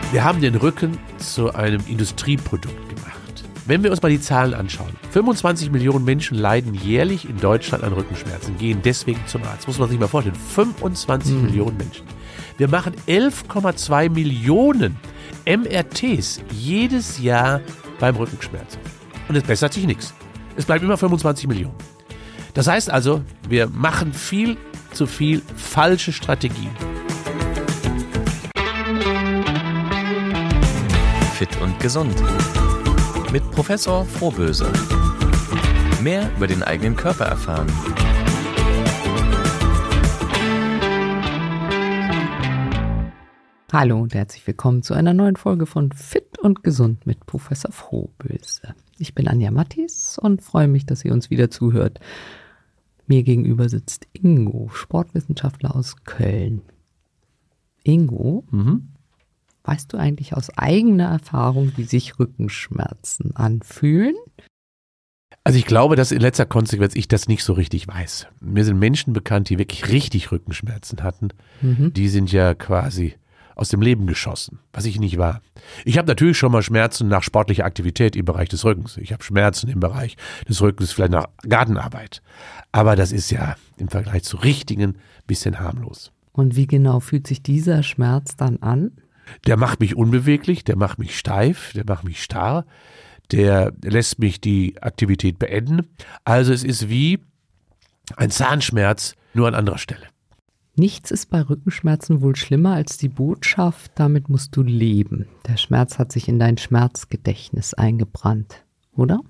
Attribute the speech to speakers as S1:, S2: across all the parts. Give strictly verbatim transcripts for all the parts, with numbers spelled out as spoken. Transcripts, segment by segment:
S1: Wir haben den Rücken zu einem Industrieprodukt gemacht. Wenn wir uns mal die Zahlen anschauen, fünfundzwanzig Millionen Menschen leiden jährlich in Deutschland an Rückenschmerzen, gehen deswegen zum Arzt. Muss man sich mal vorstellen, fünfundzwanzig mhm. Millionen Menschen. Wir machen elf Komma zwei Millionen M R Ts jedes Jahr beim Rückenschmerz. Und es bessert sich nichts. Es bleibt immer fünfundzwanzig Millionen. Das heißt also, wir machen viel zu viel falsche Strategien.
S2: Fit und gesund. Mit Professor Frohböse. Mehr über den eigenen Körper erfahren.
S3: Hallo und herzlich willkommen zu einer neuen Folge von Fit und Gesund mit Professor Frohböse. Ich bin Anja Mattis und freue mich, dass ihr uns wieder zuhört. Mir gegenüber sitzt Ingo, Sportwissenschaftler aus Köln. Ingo, mhm. weißt du eigentlich aus eigener Erfahrung, wie sich Rückenschmerzen anfühlen?
S1: Also ich glaube, dass in letzter Konsequenz ich das nicht so richtig weiß. Mir sind Menschen bekannt, die wirklich richtig Rückenschmerzen hatten. Mhm. Die sind ja quasi aus dem Leben geschossen, was ich nicht war. Ich habe natürlich schon mal Schmerzen nach sportlicher Aktivität im Bereich des Rückens. Ich habe Schmerzen im Bereich des Rückens, vielleicht nach Gartenarbeit. Aber das ist ja im Vergleich zu richtigen bisschen harmlos.
S3: Und wie genau fühlt sich dieser Schmerz dann an?
S1: Der macht mich unbeweglich, der macht mich steif, der macht mich starr, der lässt mich die Aktivität beenden. Also es ist wie ein Zahnschmerz, nur an anderer Stelle.
S3: Nichts ist bei Rückenschmerzen wohl schlimmer als die Botschaft, damit musst du leben. Der Schmerz hat sich in dein Schmerzgedächtnis eingebrannt, oder?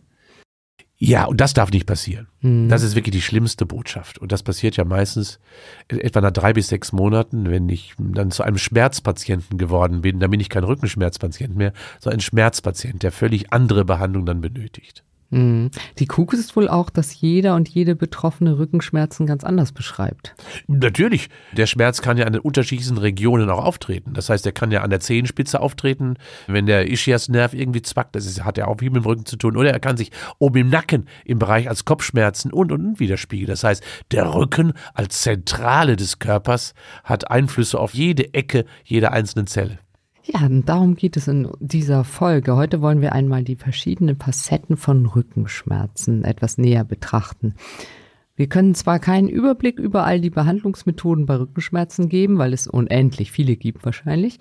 S1: Ja, und das darf nicht passieren. Mhm. Das ist wirklich die schlimmste Botschaft. Und das passiert ja meistens etwa nach drei bis sechs Monaten, wenn ich dann zu einem Schmerzpatienten geworden bin. Dann bin ich kein Rückenschmerzpatient mehr, sondern ein Schmerzpatient, der völlig andere Behandlung dann benötigt.
S3: Mhm. Die Krux ist wohl auch, dass jeder und jede Betroffene Rückenschmerzen ganz anders beschreibt.
S1: Natürlich. Der Schmerz kann ja an den unterschiedlichsten Regionen auch auftreten. Das heißt, der kann ja an der Zehenspitze auftreten, wenn der Ischiasnerv irgendwie zwackt. Das ist, hat ja auch viel mit dem Rücken zu tun. Oder er kann sich oben im Nacken im Bereich als Kopfschmerzen und und und widerspiegeln. Das heißt, der Rücken als Zentrale des Körpers hat Einflüsse auf jede Ecke jeder einzelnen Zelle.
S3: Ja, und darum geht es in dieser Folge. Heute wollen wir einmal die verschiedenen Facetten von Rückenschmerzen etwas näher betrachten. Wir können zwar keinen Überblick über all die Behandlungsmethoden bei Rückenschmerzen geben, weil es unendlich viele gibt wahrscheinlich,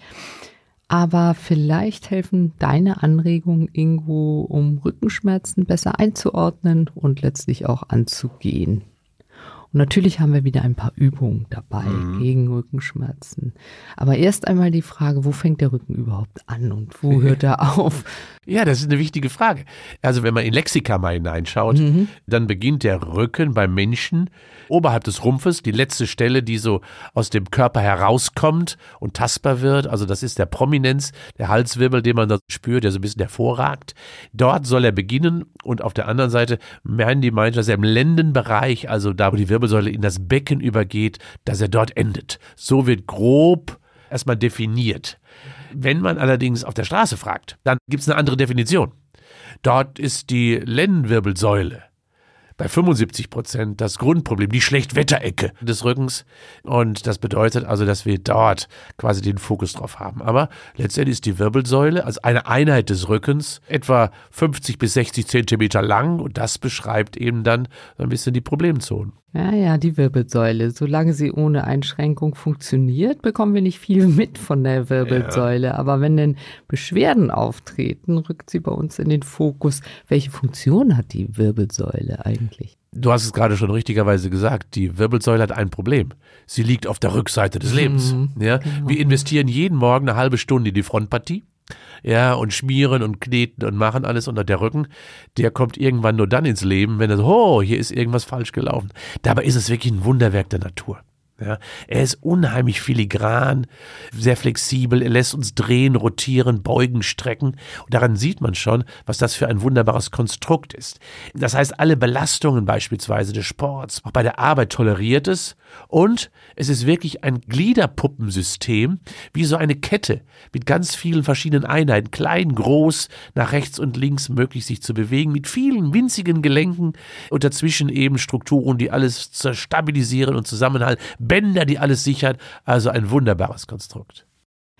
S3: aber vielleicht helfen deine Anregungen, Ingo, um Rückenschmerzen besser einzuordnen und letztlich auch anzugehen. Und natürlich haben wir wieder ein paar Übungen dabei mhm. gegen Rückenschmerzen. Aber erst einmal die Frage, wo fängt der Rücken überhaupt an und wo hört er auf?
S1: Ja, das ist eine wichtige Frage. Also wenn man in Lexika mal hineinschaut, mhm. dann beginnt der Rücken beim Menschen oberhalb des Rumpfes, die letzte Stelle, die so aus dem Körper herauskommt und tastbar wird. Also das ist der Prominenz, der Halswirbel, den man da spürt, der so ein bisschen hervorragt. Dort soll er beginnen und auf der anderen Seite meinen die Menschen, dass er im Lendenbereich, also da, wo die Wirbelsäule in das Becken übergeht, dass er dort endet. So wird grob erstmal definiert. Wenn man allerdings auf der Straße fragt, dann gibt es eine andere Definition. Dort ist die Lendenwirbelsäule bei fünfundsiebzig Prozent das Grundproblem, die Schlechtwetterecke des Rückens. Und das bedeutet also, dass wir dort quasi den Fokus drauf haben. Aber letztendlich ist die Wirbelsäule als eine Einheit des Rückens etwa fünfzig bis sechzig Zentimeter lang. Und das beschreibt eben dann so ein bisschen die Problemzonen.
S3: Ja, ja, die Wirbelsäule. Solange sie ohne Einschränkung funktioniert, bekommen wir nicht viel mit von der Wirbelsäule. Ja. Aber wenn denn Beschwerden auftreten, rückt sie bei uns in den Fokus. Welche Funktion hat die Wirbelsäule eigentlich?
S1: Du hast es gerade schon richtigerweise gesagt, die Wirbelsäule hat ein Problem. Sie liegt auf der Rückseite des Lebens. Mhm, ja? Genau. Wir investieren jeden Morgen eine halbe Stunde in die Frontpartie. Ja, und schmieren und kneten und machen alles unter der Rücken, der kommt irgendwann nur dann ins Leben, wenn er so, oh, hier ist irgendwas falsch gelaufen. Dabei ist es wirklich ein Wunderwerk der Natur. Ja, er ist unheimlich filigran, sehr flexibel, er lässt uns drehen, rotieren, beugen, strecken. Und daran sieht man schon, was das für ein wunderbares Konstrukt ist. Das heißt, alle Belastungen beispielsweise des Sports, auch bei der Arbeit toleriert es. Und es ist wirklich ein Gliederpuppensystem, wie so eine Kette mit ganz vielen verschiedenen Einheiten, klein, groß, nach rechts und links möglich sich zu bewegen, mit vielen winzigen Gelenken und dazwischen eben Strukturen, die alles stabilisieren und zusammenhalten. Bänder, die alles sichern, also ein wunderbares Konstrukt.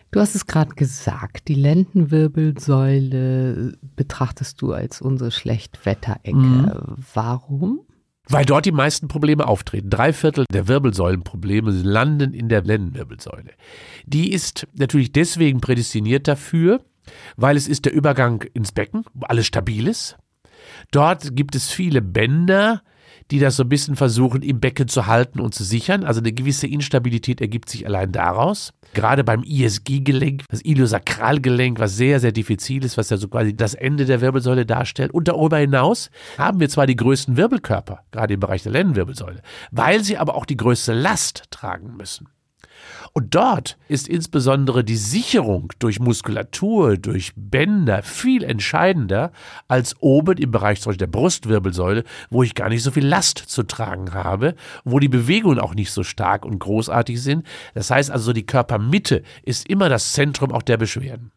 S3: Du hast es gerade gesagt, die Lendenwirbelsäule betrachtest du als unsere Schlechtwetterecke. Mhm. Warum?
S1: Weil dort die meisten Probleme auftreten. Drei Viertel der Wirbelsäulenprobleme landen in der Lendenwirbelsäule. Die ist natürlich deswegen prädestiniert dafür, weil es ist der Übergang ins Becken, wo alles stabil ist. Dort gibt es viele Bänder, die das so ein bisschen versuchen, im Becken zu halten und zu sichern. Also eine gewisse Instabilität ergibt sich allein daraus. Gerade beim I S G-Gelenk, das Iliosakralgelenk, was sehr, sehr diffizil ist, was ja so quasi das Ende der Wirbelsäule darstellt. Und darüber hinaus haben wir zwar die größten Wirbelkörper, gerade im Bereich der Lendenwirbelsäule, weil sie aber auch die größte Last tragen müssen. Und dort ist insbesondere die Sicherung durch Muskulatur, durch Bänder viel entscheidender als oben im Bereich zum Beispiel der Brustwirbelsäule, wo ich gar nicht so viel Last zu tragen habe, wo die Bewegungen auch nicht so stark und großartig sind. Das heißt also, die Körpermitte ist immer das Zentrum auch der Beschwerden.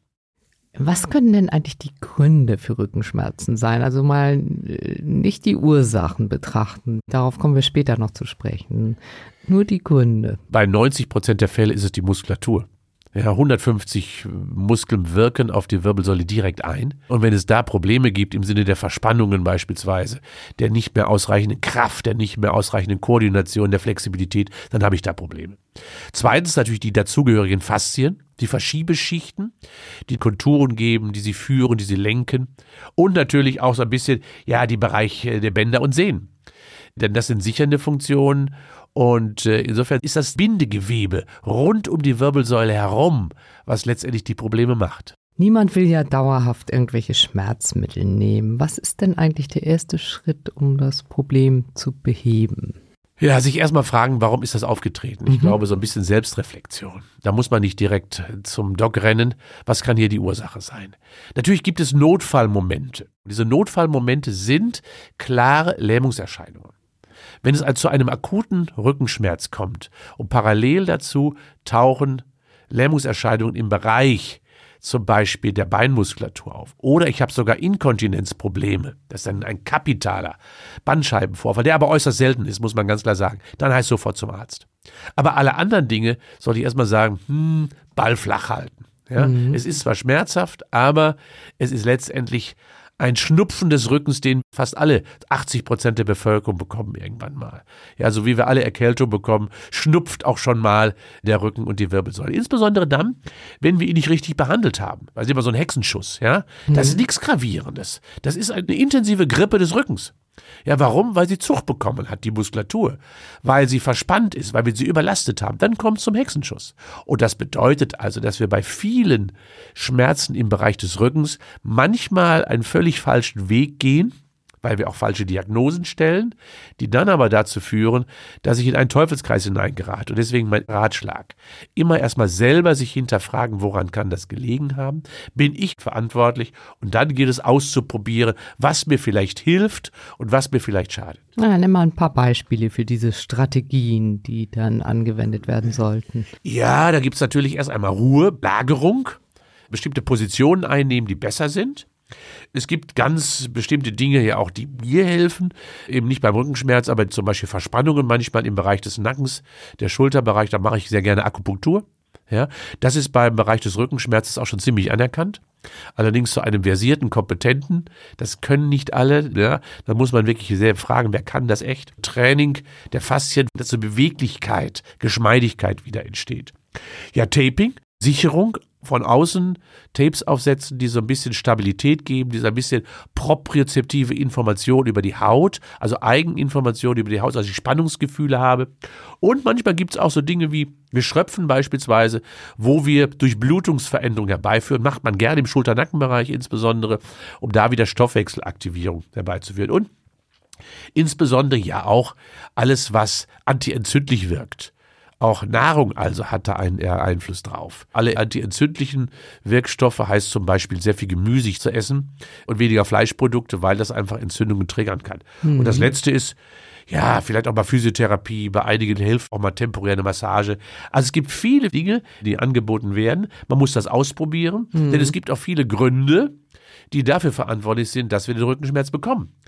S3: Was können denn eigentlich die Gründe für Rückenschmerzen sein? Also mal nicht die Ursachen betrachten, darauf kommen wir später noch zu sprechen. Nur die Gründe.
S1: Bei neunzig Prozent der Fälle ist es die Muskulatur. Ja, hundertfünfzig Muskeln wirken auf die Wirbelsäule direkt ein. Und wenn es da Probleme gibt, im Sinne der Verspannungen beispielsweise, der nicht mehr ausreichenden Kraft, der nicht mehr ausreichenden Koordination, der Flexibilität, dann habe ich da Probleme. Zweitens natürlich die dazugehörigen Faszien, die Verschiebeschichten, die Konturen geben, die sie führen, die sie lenken. Und natürlich auch so ein bisschen, ja, die Bereiche der Bänder und Sehnen. Denn das sind sichernde Funktionen. Und äh, insofern ist das Bindegewebe rund um die Wirbelsäule herum, was letztendlich die Probleme macht.
S3: Niemand will ja dauerhaft irgendwelche Schmerzmittel nehmen. Was ist denn eigentlich der erste Schritt, um das Problem zu beheben?
S1: Ja, sich erstmal fragen, warum ist das aufgetreten? Ich mhm. glaube, so ein bisschen Selbstreflexion. Da muss man nicht direkt zum Doc rennen. Was kann hier die Ursache sein? Natürlich gibt es Notfallmomente. Diese Notfallmomente sind klare Lähmungserscheinungen. Wenn es also zu einem akuten Rückenschmerz kommt und parallel dazu tauchen Lähmungserscheinungen im Bereich zum Beispiel der Beinmuskulatur auf oder ich habe sogar Inkontinenzprobleme, das ist dann ein kapitaler Bandscheibenvorfall, der aber äußerst selten ist, muss man ganz klar sagen, dann heißt sofort zum Arzt. Aber alle anderen Dinge sollte ich erstmal sagen, hm, Ball flach halten. Ja? Mhm. Es ist zwar schmerzhaft, aber es ist letztendlich ein Schnupfen des Rückens, den fast alle achtzig Prozent der Bevölkerung bekommen irgendwann mal. Ja, so wie wir alle Erkältung bekommen, schnupft auch schon mal der Rücken und die Wirbelsäule. Insbesondere dann, wenn wir ihn nicht richtig behandelt haben. Das ist immer so ein Hexenschuss, ja. Das ist nichts Gravierendes. Das ist eine intensive Grippe des Rückens. Ja, warum? Weil sie Zug bekommen hat, die Muskulatur. Weil sie verspannt ist, weil wir sie überlastet haben. Dann kommt es zum Hexenschuss. Und das bedeutet also, dass wir bei vielen Schmerzen im Bereich des Rückens manchmal einen völlig falschen Weg gehen, weil wir auch falsche Diagnosen stellen, die dann aber dazu führen, dass ich in einen Teufelskreis hineingerate. Und deswegen mein Ratschlag, immer erstmal selber sich hinterfragen, woran kann das gelegen haben? Bin ich verantwortlich? Und dann geht es auszuprobieren, was mir vielleicht hilft und was mir vielleicht schadet.
S3: Na, nimm mal ein paar Beispiele für diese Strategien, die dann angewendet werden sollten.
S1: Ja, da gibt es natürlich erst einmal Ruhe, Lagerung, bestimmte Positionen einnehmen, die besser sind. Es gibt ganz bestimmte Dinge ja auch, die mir helfen, eben nicht beim Rückenschmerz, aber zum Beispiel Verspannungen manchmal im Bereich des Nackens, der Schulterbereich, da mache ich sehr gerne Akupunktur. Ja, das ist beim Bereich des Rückenschmerzes auch schon ziemlich anerkannt. Allerdings zu einem versierten, kompetenten, das können nicht alle. Ja, da muss man wirklich sehr fragen, wer kann das echt? Training der Faszien, dass eine Beweglichkeit, Geschmeidigkeit wieder entsteht. Ja, Taping, Sicherung. Von außen Tapes aufsetzen, die so ein bisschen Stabilität geben, die so ein bisschen propriozeptive Information über die Haut, also Eigeninformation über die Haut, also ich Spannungsgefühle habe. Und manchmal gibt es auch so Dinge wie Geschröpfen beispielsweise, wo wir Durchblutungsveränderungen herbeiführen. Macht man gerne im Schulter-Nackenbereich insbesondere, um da wieder Stoffwechselaktivierung herbeizuführen. Und insbesondere ja auch alles, was antientzündlich wirkt. Auch Nahrung also hat da einen Einfluss drauf. Alle antientzündlichen Wirkstoffe heißt zum Beispiel sehr viel Gemüse zu essen und weniger Fleischprodukte, weil das einfach Entzündungen triggern kann. Mhm. Und das Letzte ist, ja, vielleicht auch mal Physiotherapie, bei einigen hilft auch mal temporäre Massage. Also es gibt viele Dinge, die angeboten werden. Man muss das ausprobieren, mhm. denn es gibt auch viele Gründe, die dafür verantwortlich sind, dass wir den Rückenschmerz bekommen.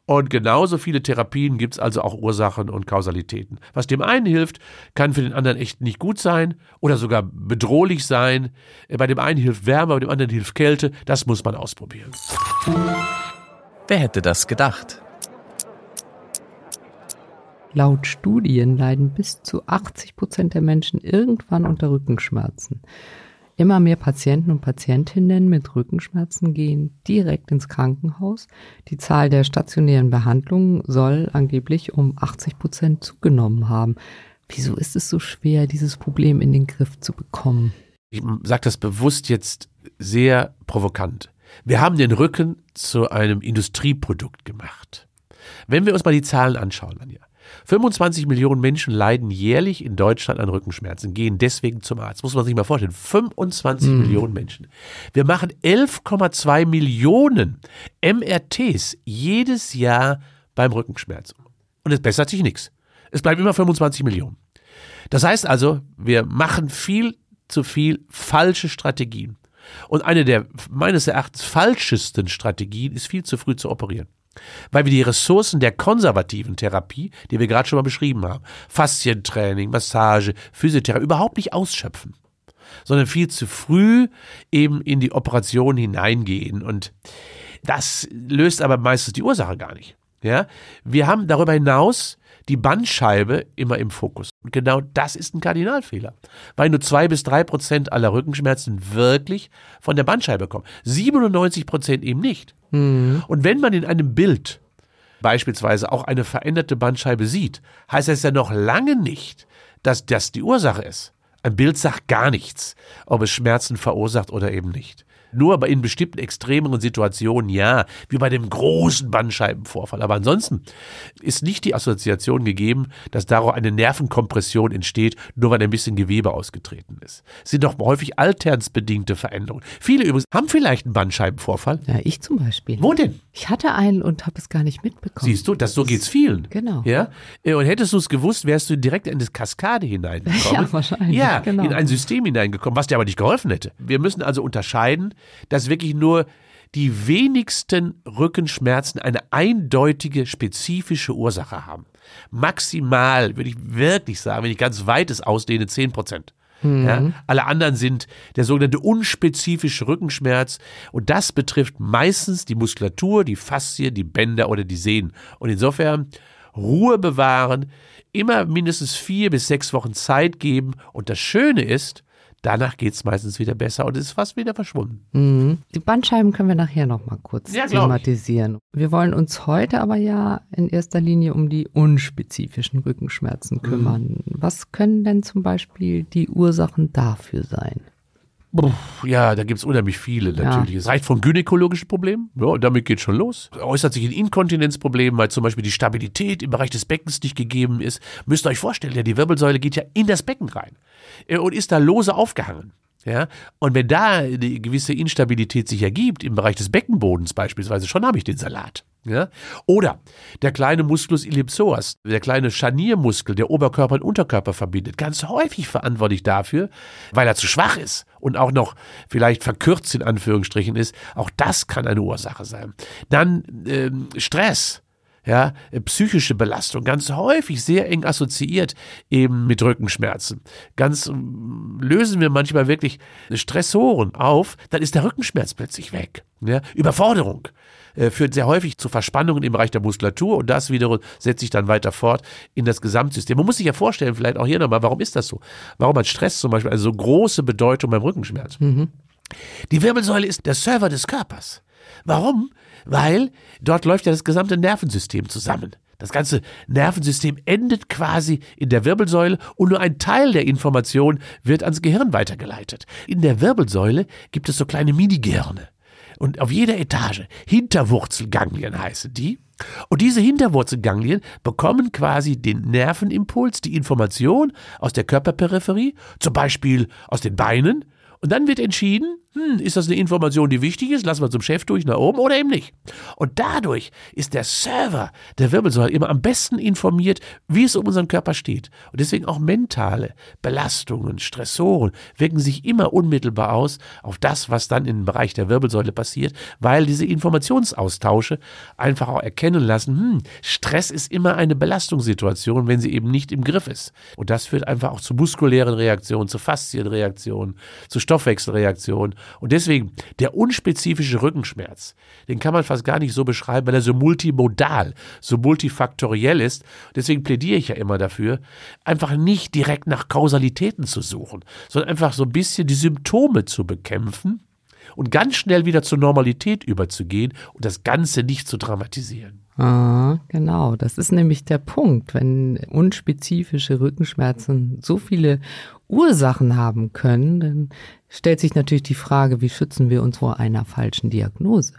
S1: Und genauso viele Therapien gibt es also auch Ursachen und Kausalitäten. Was dem einen hilft, kann für den anderen echt nicht gut sein oder sogar bedrohlich sein. Bei dem einen hilft Wärme, bei dem anderen hilft Kälte. Das muss man ausprobieren.
S2: Wer hätte das gedacht?
S3: Laut Studien leiden bis zu achtzig Prozent der Menschen irgendwann unter Rückenschmerzen. Immer mehr Patienten und Patientinnen mit Rückenschmerzen gehen direkt ins Krankenhaus. Die Zahl der stationären Behandlungen soll angeblich um achtzig Prozent zugenommen haben. Wieso ist es so schwer, dieses Problem in den Griff zu bekommen?
S1: Ich sage das bewusst jetzt sehr provokant. Wir haben den Rücken zu einem Industrieprodukt gemacht. Wenn wir uns mal die Zahlen anschauen, Anja. fünfundzwanzig Millionen Menschen leiden jährlich in Deutschland an Rückenschmerzen, gehen deswegen zum Arzt. Muss man sich mal vorstellen, fünfundzwanzig mm. Millionen Menschen. Wir machen elf Komma zwei Millionen M R Ts jedes Jahr beim Rückenschmerz. Und es bessert sich nichts. Es bleiben immer fünfundzwanzig Millionen. Das heißt also, wir machen viel zu viel falsche Strategien. Und eine der meines Erachtens falschesten Strategien ist, viel zu früh zu operieren. Weil wir die Ressourcen der konservativen Therapie, die wir gerade schon mal beschrieben haben, Faszientraining, Massage, Physiotherapie, überhaupt nicht ausschöpfen, sondern viel zu früh eben in die Operation hineingehen. Und das löst aber meistens die Ursache gar nicht. Ja? Wir haben darüber hinaus die Bandscheibe immer im Fokus. Und genau das ist ein Kardinalfehler, weil nur zwei bis drei Prozent aller Rückenschmerzen wirklich von der Bandscheibe kommen. siebenundneunzig Prozent eben nicht. Mhm. Und wenn man in einem Bild beispielsweise auch eine veränderte Bandscheibe sieht, heißt das ja noch lange nicht, dass das die Ursache ist. Ein Bild sagt gar nichts, ob es Schmerzen verursacht oder eben nicht. Nur aber in bestimmten extremeren Situationen, ja, wie bei dem großen Bandscheibenvorfall. Aber ansonsten ist nicht die Assoziation gegeben, dass daraus eine Nervenkompression entsteht, nur weil ein bisschen Gewebe ausgetreten ist. Es sind doch häufig alternsbedingte Veränderungen. Viele übrigens haben vielleicht einen Bandscheibenvorfall.
S3: Ja, ich zum Beispiel.
S1: Wo denn?
S3: Ich hatte einen und habe es gar nicht mitbekommen.
S1: Siehst du, das, so geht's vielen.
S3: Genau.
S1: Ja? Und hättest du es gewusst, wärst du direkt in eine Kaskade hineingekommen.
S3: Ja, wahrscheinlich.
S1: Ja,
S3: genau.
S1: In ein System hineingekommen, was dir aber nicht geholfen hätte. Wir müssen also unterscheiden, dass wirklich nur die wenigsten Rückenschmerzen eine eindeutige, spezifische Ursache haben. Maximal, würde ich wirklich sagen, wenn ich ganz weites ausdehne, zehn Prozent. Mhm. Ja, alle anderen sind der sogenannte unspezifische Rückenschmerz und das betrifft meistens die Muskulatur, die Faszie, die Bänder oder die Sehnen. Und insofern Ruhe bewahren, immer mindestens vier bis sechs Wochen Zeit geben und das Schöne ist, danach geht es meistens wieder besser und es ist fast wieder verschwunden.
S3: Mhm. Die Bandscheiben können wir nachher noch mal kurz
S1: ja,
S3: thematisieren. Wir wollen uns heute aber ja in erster Linie um die unspezifischen Rückenschmerzen kümmern. Mhm. Was können denn zum Beispiel die Ursachen dafür sein?
S1: Ja, da gibt es unheimlich viele natürlich. Ja. Es reicht von gynäkologischen Problemen, ja, und damit geht schon los. Äußert sich in Inkontinenzproblemen, weil zum Beispiel die Stabilität im Bereich des Beckens nicht gegeben ist. Müsst ihr euch vorstellen, ja, die Wirbelsäule geht ja in das Becken rein und ist da lose aufgehangen. Ja? Und wenn da eine gewisse Instabilität sich ergibt, im Bereich des Beckenbodens beispielsweise, schon habe ich den Salat. Ja? Oder der kleine Musculus ellipsoas, der kleine Scharniermuskel, der Oberkörper und Unterkörper verbindet, ganz häufig verantwortlich dafür, weil er zu schwach ist und auch noch vielleicht verkürzt in Anführungsstrichen ist. Auch das kann eine Ursache sein. Dann ähm, Stress. Ja, psychische Belastung, ganz häufig sehr eng assoziiert eben mit Rückenschmerzen. Ganz lösen wir manchmal wirklich Stressoren auf, dann ist der Rückenschmerz plötzlich weg. Ja, Überforderung äh, führt sehr häufig zu Verspannungen im Bereich der Muskulatur und das wiederum setzt sich dann weiter fort in das Gesamtsystem. Man muss sich ja vorstellen, vielleicht auch hier nochmal, warum ist das so? Warum hat Stress zum Beispiel eine so große Bedeutung beim Rückenschmerz? Mhm. Die Wirbelsäule ist der Server des Körpers. Warum? Weil dort läuft ja das gesamte Nervensystem zusammen. Das ganze Nervensystem endet quasi in der Wirbelsäule und nur ein Teil der Information wird ans Gehirn weitergeleitet. In der Wirbelsäule gibt es so kleine Minigehirne. Und auf jeder Etage Hinterwurzelganglien heißen die. Und diese Hinterwurzelganglien bekommen quasi den Nervenimpuls, die Information aus der Körperperipherie, zum Beispiel aus den Beinen, Und dann wird entschieden, hm, ist das eine Information, die wichtig ist, lassen wir zum Chef durch nach oben oder eben nicht. Und dadurch ist der Server der Wirbelsäule immer am besten informiert, wie es um unseren Körper steht. Und deswegen auch mentale Belastungen, Stressoren wirken sich immer unmittelbar aus auf das, was dann im Bereich der Wirbelsäule passiert, weil diese Informationsaustausche einfach auch erkennen lassen, hm, Stress ist immer eine Belastungssituation, wenn sie eben nicht im Griff ist. Und das führt einfach auch zu muskulären Reaktionen, zu Faszienreaktionen, zu Stoffwechselreaktionen. Und deswegen, der unspezifische Rückenschmerz, den kann man fast gar nicht so beschreiben, weil er so multimodal, so multifaktoriell ist. Deswegen plädiere ich ja immer dafür, einfach nicht direkt nach Kausalitäten zu suchen, sondern einfach so ein bisschen die Symptome zu bekämpfen und ganz schnell wieder zur Normalität überzugehen und das Ganze nicht zu dramatisieren.
S3: Ah, genau, das ist nämlich der Punkt, wenn unspezifische Rückenschmerzen so viele Ursachen haben können, dann stellt sich natürlich die Frage, wie schützen wir uns vor einer falschen Diagnose?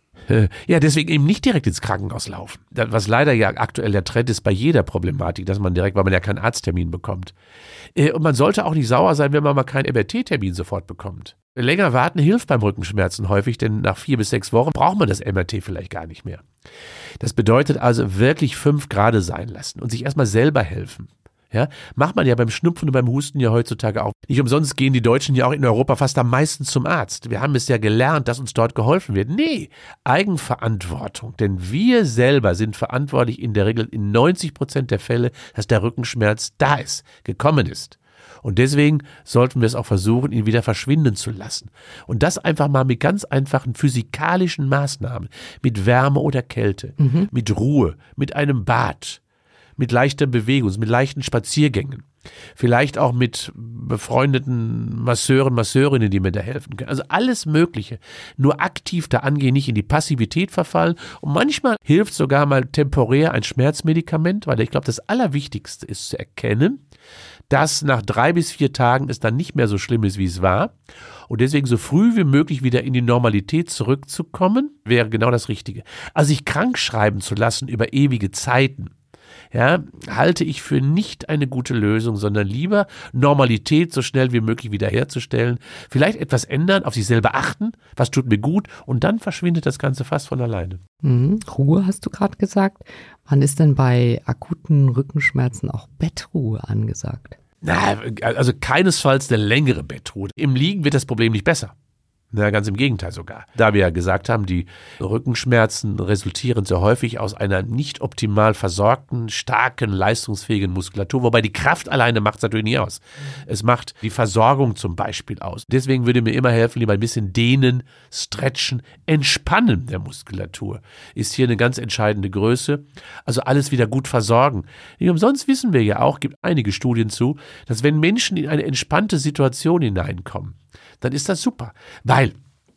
S1: Ja, deswegen eben nicht direkt ins Krankenhaus laufen. Was leider ja aktuell der Trend ist bei jeder Problematik, dass man direkt, weil man ja keinen Arzttermin bekommt. Und man sollte auch nicht sauer sein, wenn man mal keinen M R T-Termin sofort bekommt. Länger warten hilft beim Rückenschmerzen häufig, denn nach vier bis sechs Wochen braucht man das M R T vielleicht gar nicht mehr. Das bedeutet also wirklich fünf Grade sein lassen und sich erstmal selber helfen. Ja, macht man ja beim Schnupfen und beim Husten ja heutzutage auch. Nicht umsonst gehen die Deutschen ja auch in Europa fast am meisten zum Arzt. Wir haben es ja gelernt, dass uns dort geholfen wird. Nee, Eigenverantwortung. Denn wir selber sind verantwortlich in der Regel in neunzig Prozent der Fälle, dass der Rückenschmerz da ist, gekommen ist. Und deswegen sollten wir es auch versuchen, ihn wieder verschwinden zu lassen. Und das einfach mal mit ganz einfachen physikalischen Maßnahmen, mit Wärme oder Kälte, mhm. mit Ruhe, mit einem Bad, mit leichter Bewegung, mit leichten Spaziergängen. Vielleicht auch mit befreundeten Masseuren, Masseurinnen, die mir da helfen können. Also alles Mögliche. Nur aktiv da angehen, nicht in die Passivität verfallen. Und manchmal hilft sogar mal temporär ein Schmerzmedikament, weil ich glaube, das Allerwichtigste ist zu erkennen, dass nach drei bis vier Tagen es dann nicht mehr so schlimm ist, wie es war. Und deswegen so früh wie möglich wieder in die Normalität zurückzukommen, wäre genau das Richtige. Also sich krank schreiben zu lassen über ewige Zeiten, ja, halte ich für nicht eine gute Lösung, sondern lieber Normalität so schnell wie möglich wiederherzustellen, vielleicht etwas ändern, auf sich selber achten, was tut mir gut und dann verschwindet das Ganze fast von alleine.
S3: Mhm. Ruhe hast du gerade gesagt. Wann ist denn bei akuten Rückenschmerzen auch Bettruhe angesagt?
S1: Na, also keinesfalls eine längere Bettruhe. Im Liegen wird das Problem nicht besser. Na, ganz im Gegenteil sogar. Da wir ja gesagt haben, die Rückenschmerzen resultieren sehr häufig aus einer nicht optimal versorgten, starken, leistungsfähigen Muskulatur, wobei die Kraft alleine macht es natürlich nicht aus. Es macht die Versorgung zum Beispiel aus. Deswegen würde mir immer helfen, lieber ein bisschen dehnen, stretchen, entspannen der Muskulatur. Ist hier eine ganz entscheidende Größe. Also alles wieder gut versorgen. Nicht umsonst wissen wir ja auch, gibt einige Studien zu, dass wenn Menschen in eine entspannte Situation hineinkommen, dann ist das super, weil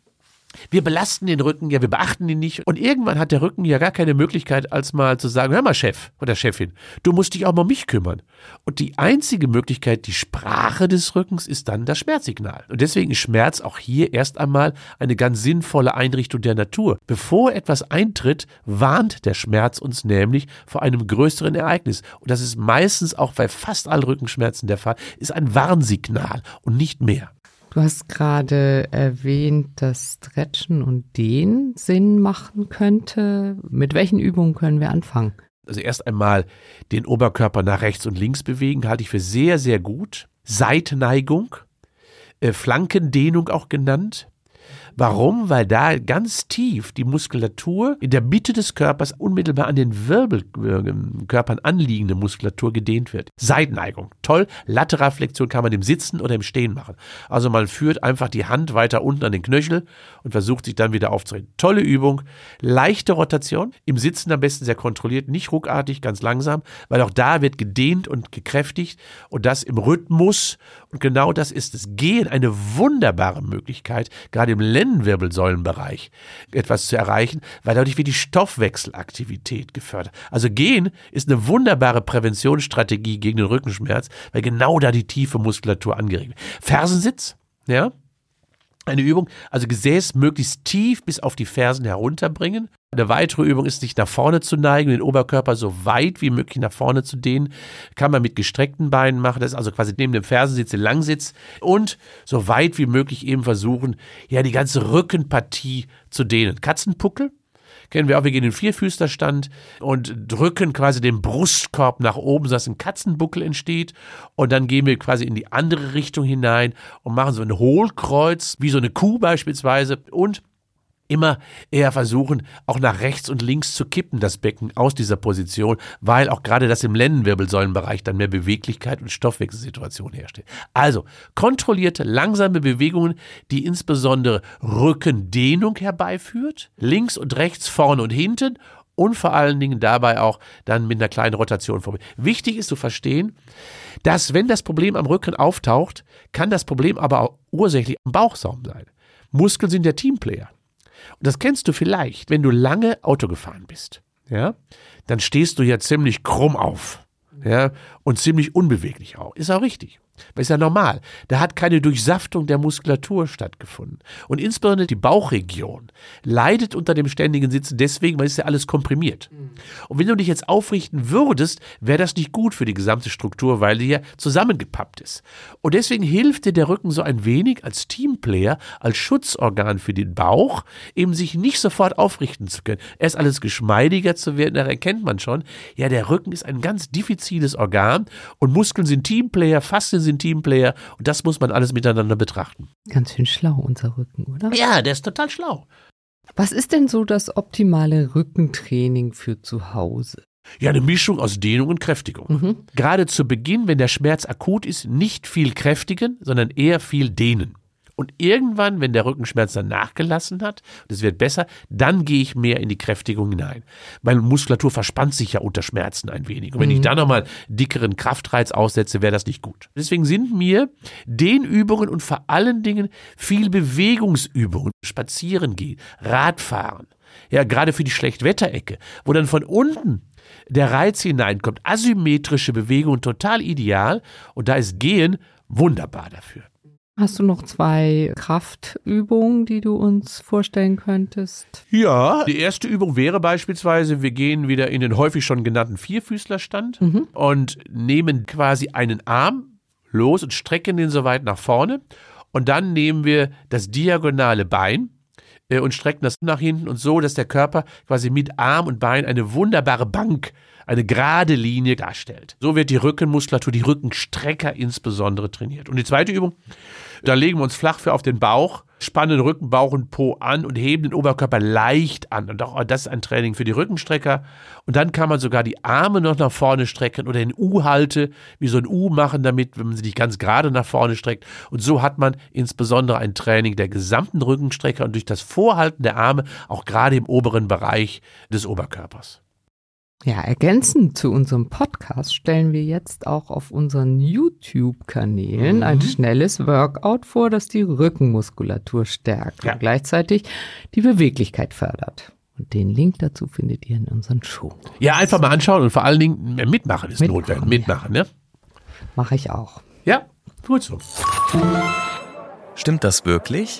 S1: wir belasten den Rücken, ja, wir beachten ihn nicht und irgendwann hat der Rücken ja gar keine Möglichkeit, als mal zu sagen, hör mal Chef oder Chefin, du musst dich auch mal um mich kümmern. Und die einzige Möglichkeit, die Sprache des Rückens, ist dann das Schmerzsignal. Und deswegen ist Schmerz auch hier erst einmal eine ganz sinnvolle Einrichtung der Natur. Bevor etwas eintritt, warnt der Schmerz uns nämlich vor einem größeren Ereignis. Und das ist meistens auch bei fast allen Rückenschmerzen der Fall, ist ein Warnsignal und nicht mehr.
S3: Du hast gerade erwähnt, dass Stretchen und Dehnen Sinn machen könnte. Mit welchen Übungen können wir anfangen?
S1: Also erst einmal den Oberkörper nach rechts und links bewegen, halte ich für sehr, sehr gut. Seitneigung, äh, Flankendehnung auch genannt. Warum? Weil da ganz tief die Muskulatur in der Mitte des Körpers unmittelbar an den Wirbelkörpern anliegende Muskulatur gedehnt wird. Seitenneigung, toll. Lateralflexion kann man im Sitzen oder im Stehen machen. Also man führt einfach die Hand weiter unten an den Knöchel und versucht sich dann wieder aufzurichten. Tolle Übung. Leichte Rotation, im Sitzen am besten sehr kontrolliert, nicht ruckartig, ganz langsam, weil auch da wird gedehnt und gekräftigt und das im Rhythmus. Und genau das ist es. Gehen, eine wunderbare Möglichkeit, gerade im Lendenwirbelsäulenbereich etwas zu erreichen, weil dadurch wird die Stoffwechselaktivität gefördert. Also Gehen ist eine wunderbare Präventionsstrategie gegen den Rückenschmerz, weil genau da die tiefe Muskulatur angeregt wird. Fersensitz, ja, Eine Übung, also Gesäß möglichst tief bis auf die Fersen herunterbringen. Eine weitere Übung ist, sich nach vorne zu neigen, den Oberkörper so weit wie möglich nach vorne zu dehnen. Kann man mit gestreckten Beinen machen, das ist also quasi neben dem Fersensitz, den Langsitz. Und so weit wie möglich eben versuchen, ja, die ganze Rückenpartie zu dehnen. Katzenpuckel kennen wir auch, wir gehen in den Vierfüßlerstand und drücken quasi den Brustkorb nach oben, sodass ein Katzenbuckel entsteht. Und dann gehen wir quasi in die andere Richtung hinein und machen so ein Hohlkreuz, wie so eine Kuh beispielsweise. Und immer eher versuchen, auch nach rechts und links zu kippen, das Becken aus dieser Position, weil auch gerade das im Lendenwirbelsäulenbereich dann mehr Beweglichkeit und Stoffwechselsituation herstellt. Also kontrollierte, langsame Bewegungen, die insbesondere Rückendehnung herbeiführt, links und rechts, vorne und hinten und vor allen Dingen dabei auch dann mit einer kleinen Rotation vorbei. Wichtig ist zu verstehen, dass wenn das Problem am Rücken auftaucht, kann das Problem aber auch ursächlich am Bauchsaum sein. Muskeln sind der Teamplayer. Und das kennst du vielleicht, wenn du lange Auto gefahren bist, ja, dann stehst du ja ziemlich krumm auf, ja, und ziemlich unbeweglich auch. Ist auch richtig. Das ist ja normal. Da hat keine Durchsaftung der Muskulatur stattgefunden. Und insbesondere die Bauchregion leidet unter dem ständigen Sitzen deswegen, weil es ja alles komprimiert. Mhm. Und wenn du dich jetzt aufrichten würdest, wäre das nicht gut für die gesamte Struktur, weil die ja zusammengepappt ist. Und deswegen hilft dir der Rücken so ein wenig als Teamplayer, als Schutzorgan für den Bauch, eben sich nicht sofort aufrichten zu können. Erst alles geschmeidiger zu werden, da erkennt man schon, ja, der Rücken ist ein ganz diffiziles Organ und Muskeln sind Teamplayer, Faszien sind Teamplayer und das muss man alles miteinander betrachten.
S3: Ganz schön schlau, unser Rücken, oder?
S1: Ja, der ist total schlau.
S3: Was ist denn so das optimale Rückentraining für zu Hause?
S1: Ja, eine Mischung aus Dehnung und Kräftigung. Mhm. Gerade zu Beginn, wenn der Schmerz akut ist, nicht viel kräftigen, sondern eher viel dehnen. Und irgendwann, wenn der Rückenschmerz dann nachgelassen hat und es wird besser, dann gehe ich mehr in die Kräftigung hinein. Meine Muskulatur verspannt sich ja unter Schmerzen ein wenig. Und wenn mhm. ich da nochmal dickeren Kraftreiz aussetze, wäre das nicht gut. Deswegen sind mir Dehnübungen und vor allen Dingen viel Bewegungsübungen, Spazieren gehen, Radfahren, ja, gerade für die Schlechtwetterecke, wo dann von unten der Reiz hineinkommt, asymmetrische Bewegungen total ideal und da ist Gehen wunderbar dafür.
S3: Hast du noch zwei Kraftübungen, die du uns vorstellen könntest?
S1: Ja, die erste Übung wäre beispielsweise, wir gehen wieder in den häufig schon genannten Vierfüßlerstand mhm. und nehmen quasi einen Arm los und strecken den so weit nach vorne und dann nehmen wir das diagonale Bein äh, und strecken das nach hinten und so, dass der Körper quasi mit Arm und Bein eine wunderbare Bank, eine gerade Linie darstellt. So wird die Rückenmuskulatur, die Rückenstrecker insbesondere trainiert. Und die zweite Übung, da legen wir uns flach für auf den Bauch, spannen Rücken, Bauch und Po an und heben den Oberkörper leicht an. Und auch das ist ein Training für die Rückenstrecker. Und dann kann man sogar die Arme noch nach vorne strecken oder in U-Halte, wie so ein U machen damit, wenn man sie nicht ganz gerade nach vorne streckt. Und so hat man insbesondere ein Training der gesamten Rückenstrecker und durch das Vorhalten der Arme auch gerade im oberen Bereich des Oberkörpers.
S3: Ja, ergänzend zu unserem Podcast stellen wir jetzt auch auf unseren YouTube-Kanälen mhm. ein schnelles Workout vor, das die Rückenmuskulatur stärkt ja. und gleichzeitig die Beweglichkeit fördert. Und den Link dazu findet ihr in unseren Shownotes.
S1: Ja, einfach mal anschauen und vor allen Dingen mitmachen ist mitmachen, notwendig. Mitmachen, ja. ne?
S3: Mache ich auch.
S1: Ja, gut so.
S2: Stimmt das wirklich?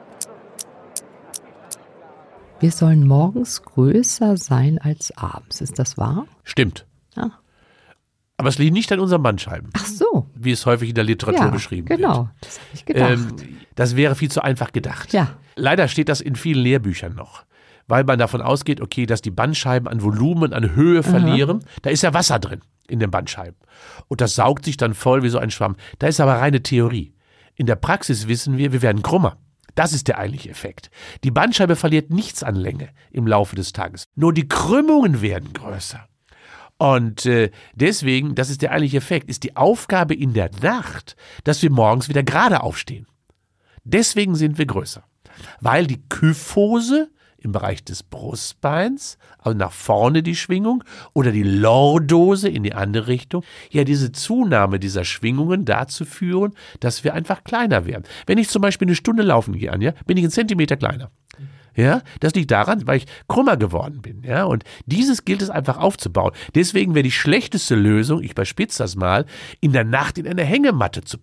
S3: Wir sollen morgens größer sein als abends. Ist das wahr?
S1: Stimmt.
S3: Ah.
S1: Aber es liegt nicht an unseren Bandscheiben.
S3: Ach so.
S1: Wie es häufig in der Literatur
S3: ja,
S1: beschrieben
S3: genau.
S1: wird.
S3: Genau, das habe ich gedacht. Ähm,
S1: das wäre viel zu einfach gedacht.
S3: Ja.
S1: Leider steht das in vielen Lehrbüchern noch. Weil man davon ausgeht, okay, dass die Bandscheiben an Volumen, an Höhe verlieren. Aha. Da ist ja Wasser drin in den Bandscheiben. Und das saugt sich dann voll wie so ein Schwamm. Da ist aber reine Theorie. In der Praxis wissen wir, wir werden krummer. Das ist der eigentliche Effekt. Die Bandscheibe verliert nichts an Länge im Laufe des Tages. Nur die Krümmungen werden größer. Und äh, deswegen, das ist der eigentliche Effekt, ist die Aufgabe in der Nacht, dass wir morgens wieder gerade aufstehen. Deswegen sind wir größer. Weil die Kyphose im Bereich des Brustbeins, also nach vorne die Schwingung, oder die Lordose in die andere Richtung, ja diese Zunahme dieser Schwingungen dazu führen, dass wir einfach kleiner werden. Wenn ich zum Beispiel eine Stunde laufen gehe, Anja, bin ich einen Zentimeter kleiner. Ja, das liegt daran, weil ich krummer geworden bin. Ja, und dieses gilt es einfach aufzubauen. Deswegen wäre die schlechteste Lösung, ich überspitze das mal, in der Nacht in einer Hängematte zu pennen.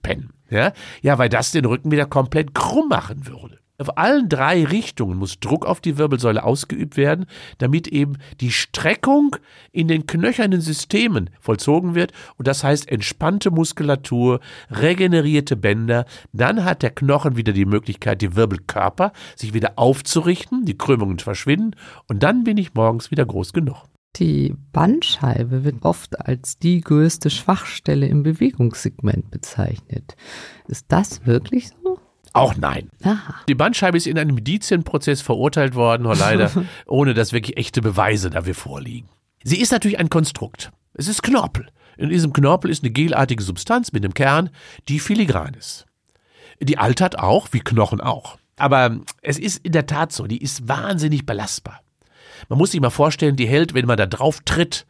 S1: Ja? ja, weil das den Rücken wieder komplett krumm machen würde. Auf allen drei Richtungen muss Druck auf die Wirbelsäule ausgeübt werden, damit eben die Streckung in den knöchernen Systemen vollzogen wird. Und das heißt entspannte Muskulatur, regenerierte Bänder. Dann hat der Knochen wieder die Möglichkeit, die Wirbelkörper sich wieder aufzurichten, die Krümmungen verschwinden. Und dann bin ich morgens wieder groß genug.
S3: Die Bandscheibe wird oft als die größte Schwachstelle im Bewegungssegment bezeichnet. Ist das wirklich so?
S1: Auch nein.
S3: Aha.
S1: Die Bandscheibe ist in einem Judizienprozess verurteilt worden, leider, ohne dass wirklich echte Beweise dafür vorliegen. Sie ist natürlich ein Konstrukt. Es ist Knorpel. In diesem Knorpel ist eine gelartige Substanz mit einem Kern, die filigran ist. Die altert auch, wie Knochen auch. Aber es ist in der Tat so, die ist wahnsinnig belastbar. Man muss sich mal vorstellen, die hält, wenn man da drauf tritt,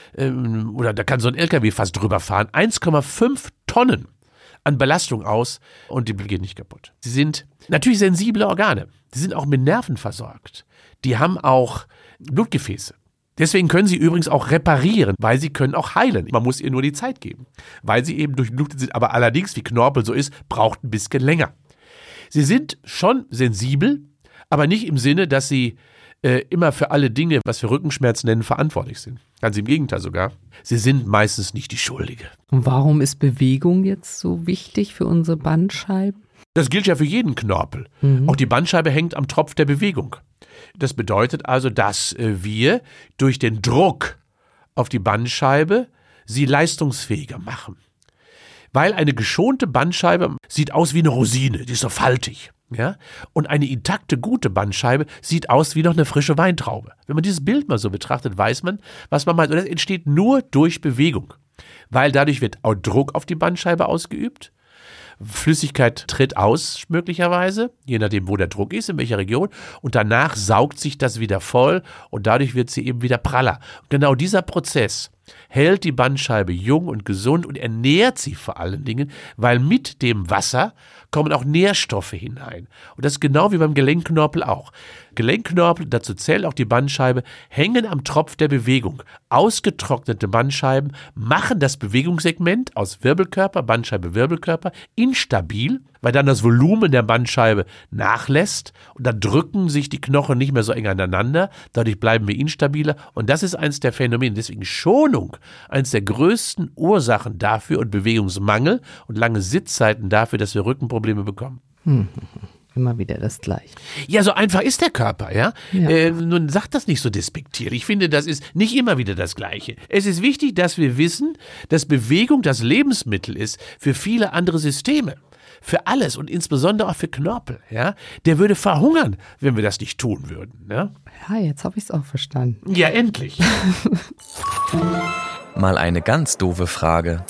S1: ähm, oder da kann so ein L K W fast drüber fahren, eins Komma fünf Tonnen an Belastung aus und die geht nicht kaputt. Sie sind natürlich sensible Organe. Sie sind auch mit Nerven versorgt. Die haben auch Blutgefäße. Deswegen können sie übrigens auch reparieren, weil sie können auch heilen. Man muss ihr nur die Zeit geben, weil sie eben durchblutet sind. Aber allerdings, wie Knorpel so ist, braucht ein bisschen länger. Sie sind schon sensibel, aber nicht im Sinne, dass sie äh, immer für alle Dinge, was wir Rückenschmerzen nennen, verantwortlich sind. Ganz im Gegenteil sogar. Sie sind meistens nicht die Schuldige.
S3: Und warum ist Bewegung jetzt so wichtig für unsere Bandscheibe?
S1: Das gilt ja für jeden Knorpel. Mhm. Auch die Bandscheibe hängt am Tropf der Bewegung. Das bedeutet also, dass wir durch den Druck auf die Bandscheibe sie leistungsfähiger machen. Weil eine geschonte Bandscheibe sieht aus wie eine Rosine, die ist so faltig. Ja? Und eine intakte, gute Bandscheibe sieht aus wie noch eine frische Weintraube. Wenn man dieses Bild mal so betrachtet, weiß man, was man meint. Und das entsteht nur durch Bewegung. Weil dadurch wird auch Druck auf die Bandscheibe ausgeübt. Flüssigkeit tritt aus, möglicherweise, je nachdem, wo der Druck ist, in welcher Region. Und danach saugt sich das wieder voll und dadurch wird sie eben wieder praller. Und genau dieser Prozess hält die Bandscheibe jung und gesund und ernährt sie vor allen Dingen, weil mit dem Wasser kommen auch Nährstoffe hinein. Und das ist genau wie beim Gelenkknorpel auch. Gelenkknorpel, dazu zählt auch die Bandscheibe, hängen am Tropf der Bewegung. Ausgetrocknete Bandscheiben machen das Bewegungssegment aus Wirbelkörper, Bandscheibe, Wirbelkörper instabil, weil dann das Volumen der Bandscheibe nachlässt und dann drücken sich die Knochen nicht mehr so eng aneinander, dadurch bleiben wir instabiler und das ist eins der Phänomene. Deswegen Schonung, eins der größten Ursachen dafür und Bewegungsmangel und lange Sitzzeiten dafür, dass wir Rückenprobleme bekommen.
S3: Hm. Immer wieder das Gleiche.
S1: Ja, so einfach ist der Körper, ja.
S3: ja.
S1: Äh, nun sagt das nicht so despektierlich. Ich finde, das ist nicht immer wieder das Gleiche. Es ist wichtig, dass wir wissen, dass Bewegung das Lebensmittel ist für viele andere Systeme. Für alles und insbesondere auch für Knorpel, ja. Der würde verhungern, wenn wir das nicht tun würden, ja.
S3: Ja, jetzt habe ich es auch verstanden.
S1: Ja, endlich.
S2: Mal eine ganz doofe Frage.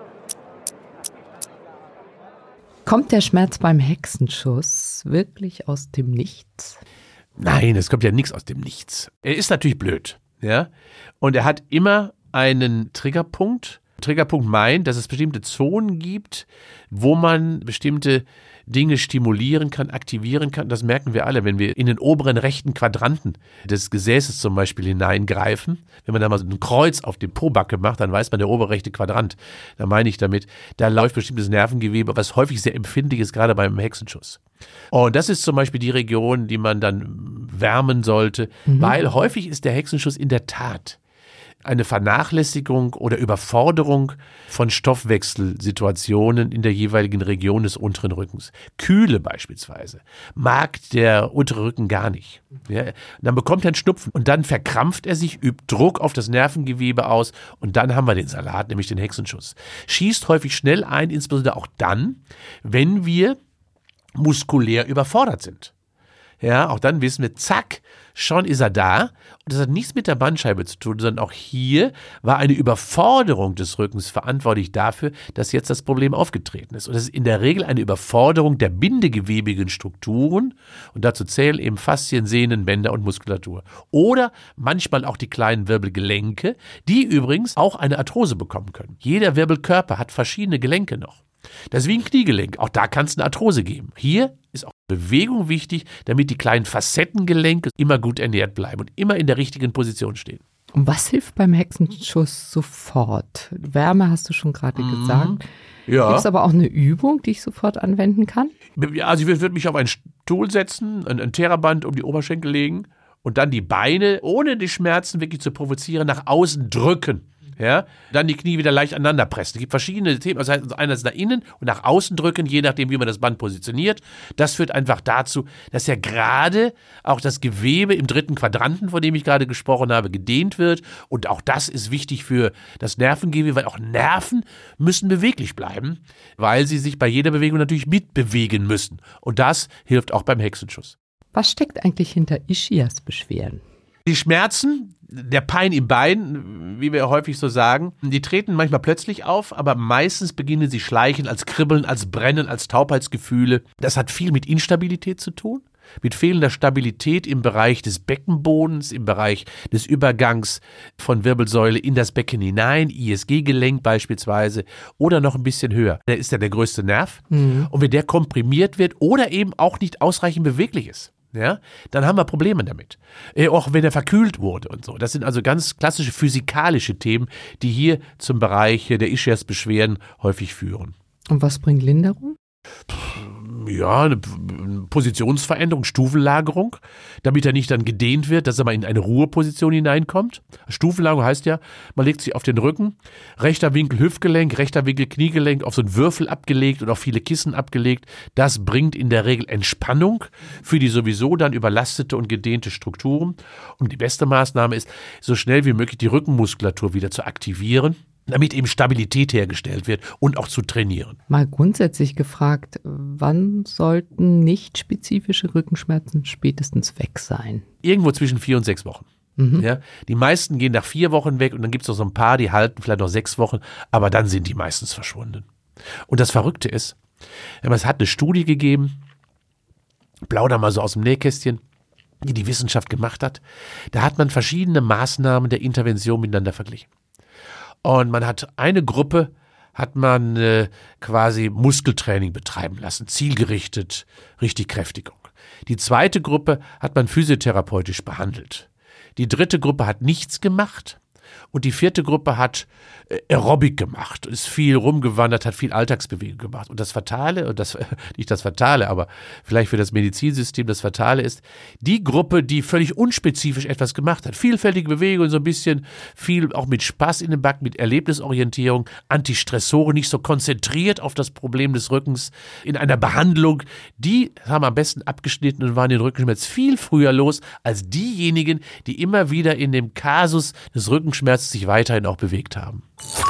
S3: Kommt der Schmerz beim Hexenschuss wirklich aus dem Nichts?
S1: Nein, es kommt ja nichts aus dem Nichts. Er ist natürlich blöd, ja. Und er hat immer einen Triggerpunkt. Triggerpunkt meint, dass es bestimmte Zonen gibt, wo man bestimmte Dinge stimulieren kann, aktivieren kann. Das merken wir alle, wenn wir in den oberen rechten Quadranten des Gesäßes zum Beispiel hineingreifen. Wenn man da mal so ein Kreuz auf die Pobacke macht, dann weiß man, der obere rechte Quadrant. Da meine ich damit, da läuft bestimmtes Nervengewebe, was häufig sehr empfindlich ist, gerade beim Hexenschuss. Und das ist zum Beispiel die Region, die man dann wärmen sollte, mhm. weil häufig ist der Hexenschuss in der Tat eine Vernachlässigung oder Überforderung von Stoffwechselsituationen in der jeweiligen Region des unteren Rückens. Kühle beispielsweise mag der untere Rücken gar nicht. Ja, dann bekommt er einen Schnupfen und dann verkrampft er sich, übt Druck auf das Nervengewebe aus und dann haben wir den Salat, nämlich den Hexenschuss. Schießt häufig schnell ein, insbesondere auch dann, wenn wir muskulär überfordert sind. Ja, auch dann wissen wir, zack, schon ist er da. Und das hat nichts mit der Bandscheibe zu tun, sondern auch hier war eine Überforderung des Rückens verantwortlich dafür, dass jetzt das Problem aufgetreten ist. Und das ist in der Regel eine Überforderung der bindegewebigen Strukturen. Und dazu zählen eben Faszien, Sehnen, Bänder und Muskulatur. Oder manchmal auch die kleinen Wirbelgelenke, die übrigens auch eine Arthrose bekommen können. Jeder Wirbelkörper hat verschiedene Gelenke noch. Das ist wie ein Kniegelenk. Auch da kann es eine Arthrose geben. Hier ist auch Bewegung wichtig, damit die kleinen Facettengelenke immer gut ernährt bleiben und immer in der richtigen Position stehen.
S3: Und was hilft beim Hexenschuss sofort? Wärme hast du schon gerade mhm. gesagt.
S1: Ja.
S3: Gibt es aber auch eine Übung, die ich sofort anwenden kann?
S1: Also ich würde mich auf einen Stuhl setzen, ein, ein Theraband um die Oberschenkel legen und dann die Beine, ohne die Schmerzen wirklich zu provozieren, nach außen drücken. Ja, dann die Knie wieder leicht aneinander pressen. Es gibt verschiedene Themen, also einerseits nach innen und nach außen drücken, je nachdem, wie man das Band positioniert. Das führt einfach dazu, dass ja gerade auch das Gewebe im dritten Quadranten, von dem ich gerade gesprochen habe, gedehnt wird. Und auch das ist wichtig für das Nervengewebe, weil auch Nerven müssen beweglich bleiben, weil sie sich bei jeder Bewegung natürlich mitbewegen müssen. Und das hilft auch beim Hexenschuss.
S3: Was steckt eigentlich hinter Ischias-Beschwerden?
S1: Die Schmerzen, der Pein im Bein, wie wir häufig so sagen, die treten manchmal plötzlich auf, aber meistens beginnen sie schleichend als Kribbeln, als Brennen, als Taubheitsgefühle. Das hat viel mit Instabilität zu tun, mit fehlender Stabilität im Bereich des Beckenbodens, im Bereich des Übergangs von Wirbelsäule in das Becken hinein, I S G-Gelenk beispielsweise oder noch ein bisschen höher. Der ist ja der größte Nerv. Mhm. Und wenn der komprimiert wird oder eben auch nicht ausreichend beweglich ist, ja, dann haben wir Probleme damit. Äh, auch wenn er verkühlt wurde und so. Das sind also ganz klassische physikalische Themen, die hier zum Bereich der Ischias-Beschwerden häufig führen.
S3: Und was bringt Linderung?
S1: Ja, eine Positionsveränderung, Stufenlagerung, damit er nicht dann gedehnt wird, dass er mal in eine Ruheposition hineinkommt. Stufenlagerung heißt ja, man legt sich auf den Rücken, rechter Winkel Hüftgelenk, rechter Winkel Kniegelenk, auf so einen Würfel abgelegt und auf viele Kissen abgelegt. Das bringt in der Regel Entspannung für die sowieso dann überlastete und gedehnte Strukturen. Und die beste Maßnahme ist, so schnell wie möglich die Rückenmuskulatur wieder zu aktivieren, damit eben Stabilität hergestellt wird und auch zu trainieren.
S3: Mal grundsätzlich gefragt, wann sollten nicht spezifische Rückenschmerzen spätestens weg sein?
S1: Irgendwo zwischen vier und sechs Wochen. Mhm. Ja, die meisten gehen nach vier Wochen weg und dann gibt es noch so ein paar, die halten vielleicht noch sechs Wochen, aber dann sind die meistens verschwunden. Und das Verrückte ist, es hat eine Studie gegeben, plauder mal so aus dem Nähkästchen, die die Wissenschaft gemacht hat. Da hat man verschiedene Maßnahmen der Intervention miteinander verglichen. Und man hat eine Gruppe, hat man äh, quasi Muskeltraining betreiben lassen, zielgerichtet, richtig Kräftigung. Die zweite Gruppe hat man physiotherapeutisch behandelt. Die dritte Gruppe hat nichts gemacht und die vierte Gruppe hat äh, Aerobic gemacht, ist viel rumgewandert, hat viel Alltagsbewegung gemacht. Und das Fatale, und das nicht das Fatale, aber vielleicht für das Medizinsystem das Fatale ist, die Gruppe, die völlig unspezifisch etwas gemacht hat, vielfältige Bewegung, so ein bisschen viel auch mit Spaß in den Backen, mit Erlebnisorientierung, Antistressoren, nicht so konzentriert auf das Problem des Rückens in einer Behandlung, die haben am besten abgeschnitten und waren den Rückenschmerz viel früher los als diejenigen, die immer wieder in dem Kasus des Rückenschmerzes sich weiterhin auch bewegt haben.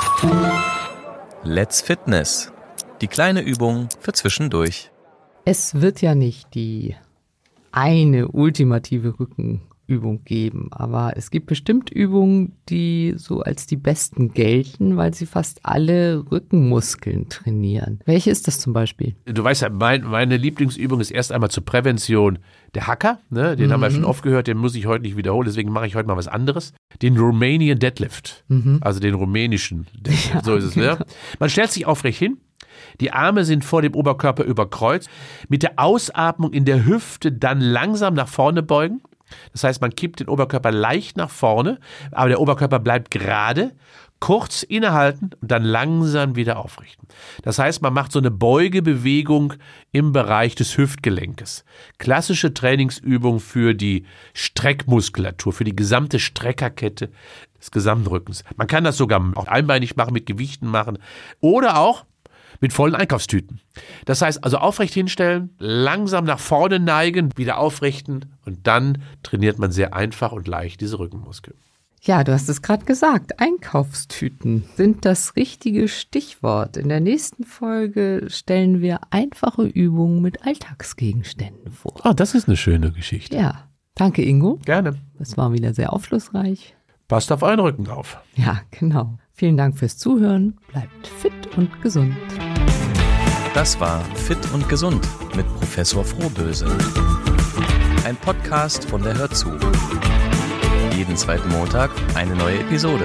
S2: Let's Fitness. Die kleine Übung für zwischendurch.
S3: Es wird ja nicht die eine ultimative Rückenübung geben, aber es gibt bestimmt Übungen, die so als die besten gelten, weil sie fast alle Rückenmuskeln trainieren. Welche ist das zum Beispiel?
S1: Du weißt ja, mein, meine Lieblingsübung ist erst einmal zur Prävention der Hacker. Ne? Den mhm. haben wir schon oft gehört, den muss ich heute nicht wiederholen, deswegen mache ich heute mal was anderes. Den Romanian Deadlift, mhm. also den rumänischen Deadlift, ja, so ist es. Genau. Ne? Man stellt sich aufrecht hin, die Arme sind vor dem Oberkörper überkreuzt, mit der Ausatmung in der Hüfte dann langsam nach vorne beugen. Das heißt, man kippt den Oberkörper leicht nach vorne, aber der Oberkörper bleibt gerade, kurz innehalten und dann langsam wieder aufrichten. Das heißt, man macht so eine Beugebewegung im Bereich des Hüftgelenkes. Klassische Trainingsübung für die Streckmuskulatur, für die gesamte Streckerkette des Gesamtrückens. Man kann das sogar auch einbeinig machen, mit Gewichten machen oder auch mit vollen Einkaufstüten. Das heißt also aufrecht hinstellen, langsam nach vorne neigen, wieder aufrichten und dann trainiert man sehr einfach und leicht diese Rückenmuskeln.
S3: Ja, du hast es gerade gesagt, Einkaufstüten sind das richtige Stichwort. In der nächsten Folge stellen wir einfache Übungen mit Alltagsgegenständen vor.
S1: Ah, das ist eine schöne Geschichte.
S3: Ja, danke Ingo.
S1: Gerne.
S3: Das war wieder sehr aufschlussreich.
S1: Passt auf euren Rücken auf.
S3: Ja, genau. Vielen Dank fürs Zuhören. Bleibt fit und gesund.
S2: Das war Fit und Gesund mit Professor Frohböse. Ein Podcast von der Hör zu. Jeden zweiten Montag eine neue Episode.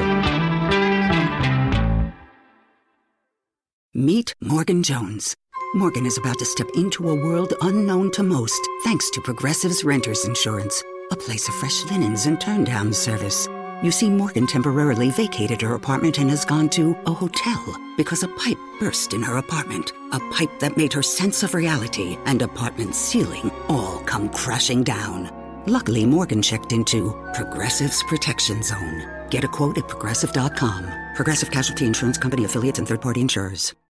S4: Meet Morgan Jones. Morgan is about to step into a world unknown to most, thanks to Progressive's Renters Insurance, a place of fresh linens and turn-down service. You see, Morgan temporarily vacated her apartment and has gone to a hotel because a pipe burst in her apartment. A pipe that made her sense of reality and apartment ceiling all come crashing down. Luckily, Morgan checked into Progressive's Protection Zone. Get a quote at progressive dot com. Progressive Casualty Insurance Company affiliates and third-party insurers.